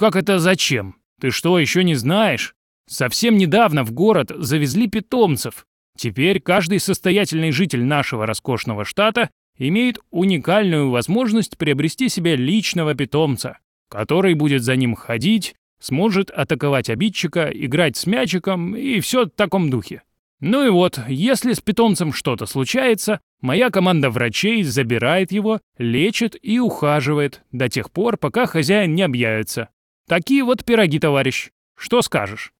Как это зачем? Ты что, еще не знаешь? Совсем недавно в город завезли питомцев. Теперь каждый состоятельный житель нашего роскошного штата имеет уникальную возможность приобрести себе личного питомца, который будет за ним ходить, сможет атаковать обидчика, играть с мячиком и все в таком духе. Ну и вот, если с питомцем что-то случается, моя команда врачей забирает его, лечит и ухаживает до тех пор, пока хозяин не объявится. Такие вот пироги, товарищ. Что скажешь?